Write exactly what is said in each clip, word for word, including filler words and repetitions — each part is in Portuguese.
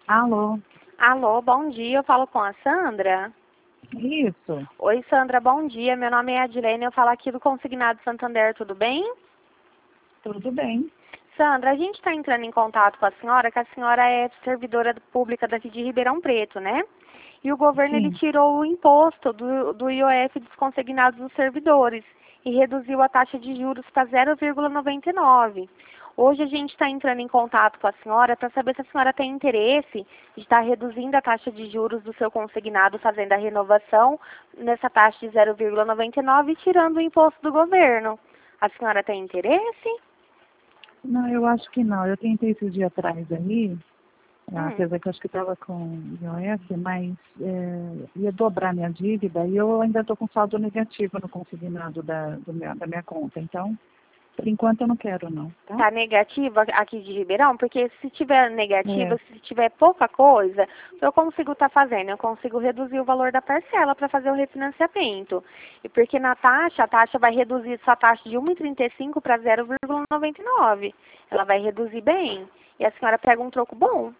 Alô? Alô, bom dia. Eu falo com a Sandra. Isso. Oi, Sandra, bom dia. Meu nome é Adilene. Eu falo aqui do Consignado Santander. Tudo bem? Tudo bem. Sandra, a gente está entrando em contato com a senhora, que a senhora é servidora pública daqui de Ribeirão Preto, né? E o governo ele Sim. tirou o imposto do, do I O F dos consignados dos servidores e reduziu a taxa de juros para zero vírgula noventa e nove. Hoje a gente está entrando em contato com a senhora para saber se a senhora tem interesse de estar reduzindo a taxa de juros do seu consignado, fazendo a renovação nessa taxa de zero vírgula noventa e nove e tirando o imposto do governo. A senhora tem interesse? Não, eu acho que não. Eu tentei esses dias atrás aí, Hum. apesar que eu acho que estava com I O F, mas é, ia dobrar minha dívida e eu ainda estou com saldo negativo no consignado da, do meu, da minha conta. Então, por enquanto eu não quero não, tá? Tá negativa aqui de Ribeirão? Porque se tiver negativa, É. se tiver pouca coisa, eu consigo estar fazendo, eu consigo reduzir o valor da parcela para fazer o refinanciamento. E porque na taxa, a taxa vai reduzir sua taxa de um vírgula trinta e cinco para zero vírgula noventa e nove. Ela vai reduzir bem. E a senhora pega um troco bom.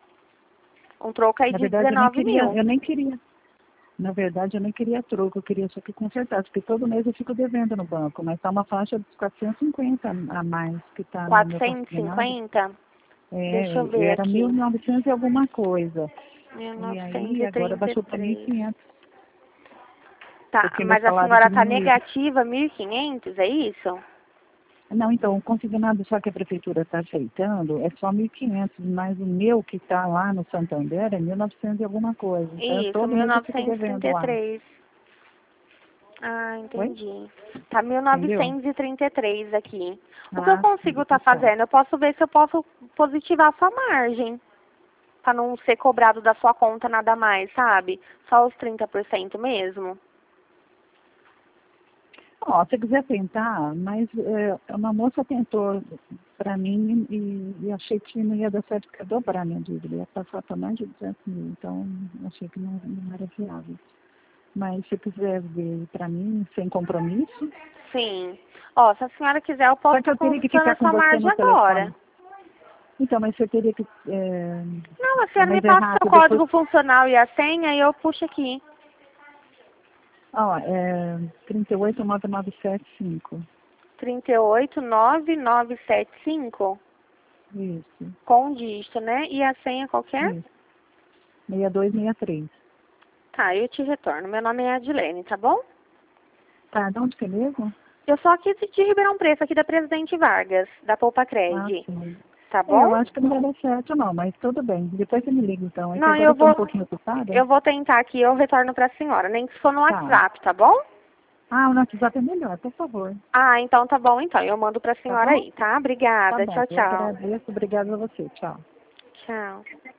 Um troco aí Na de verdade, eu nem dezenove queria, mil. eu nem queria. Na verdade, eu nem queria troco, eu queria só que consertasse, porque todo mês eu fico devendo no banco, mas está uma faixa de quatrocentos e cinquenta a mais que está no meu quatrocentos e consignado. cinquenta? Deixa eu É, ver era aqui. mil e novecentos e alguma coisa. mil E novecentos aí, e agora trinta e baixou para mil e três. quinhentos, Tá, porque meu mas a salário senhora está diminuiu. negativa mil e quinhentos, é isso? Não, então, o consignado só que a prefeitura está aceitando é só mil e quinhentos, mas o meu que está lá no Santander é mil e novecentos e alguma coisa. Então, Isso, todo mil mês eu fico novecentos e trinta devendo e lá. três. Ah, Oi? entendi. Tá mil Entendeu? novecentos e trinta e três aqui. O que eu Ah, sim, consigo tá estar certo. fazendo? Eu posso ver se eu posso positivar a sua margem. Pra não ser cobrado da sua conta nada mais, sabe? Só os trinta por cento mesmo. Ó, se quiser tentar, mas é, uma moça tentou para mim e, e achei que não ia dar certo porque ia dobrar minha dívida, ia passar para mais de duzentos mil, então achei que não, não era viável. Mas se quiser ver para mim, sem compromisso, Sim. Ó, se a senhora quiser, eu posso só que estar eu teria que consultando ficar a com sua você margem no agora. telefone. Então, mas você teria que. É, Não, a senhora me mas é passa o seu rápido, depois. código funcional e a senha e eu puxo aqui. Ó, é trinta e oito nove nove sete cinco. trinta e oito nove nove sete cinco. Isso, Com dígito, né? E a senha qualquer? isso. seis dois seis três. Tá, eu te retorno. Meu nome é Adilene, tá bom? Tá, de onde que é mesmo? Eu sou aqui de Ribeirão Preto, aqui da Presidente Vargas, da Poupa Ah, Cred. sim. Tá É, bom? eu acho que não vai dar certo não, mas tudo bem. Depois você me liga então. É que Não, agora eu eu estou um vou, pouquinho ocupada. eu vou tentar aqui, eu retorno pra senhora, nem que for no Tá. WhatsApp, tá bom? Ah, o WhatsApp é melhor, por favor. Ah, então tá bom, então. Eu mando pra Tá senhora bom? aí, tá? Tá Obrigada. bom. Tchau, Eu tchau. agradeço. Obrigada a você. Tchau. Tchau.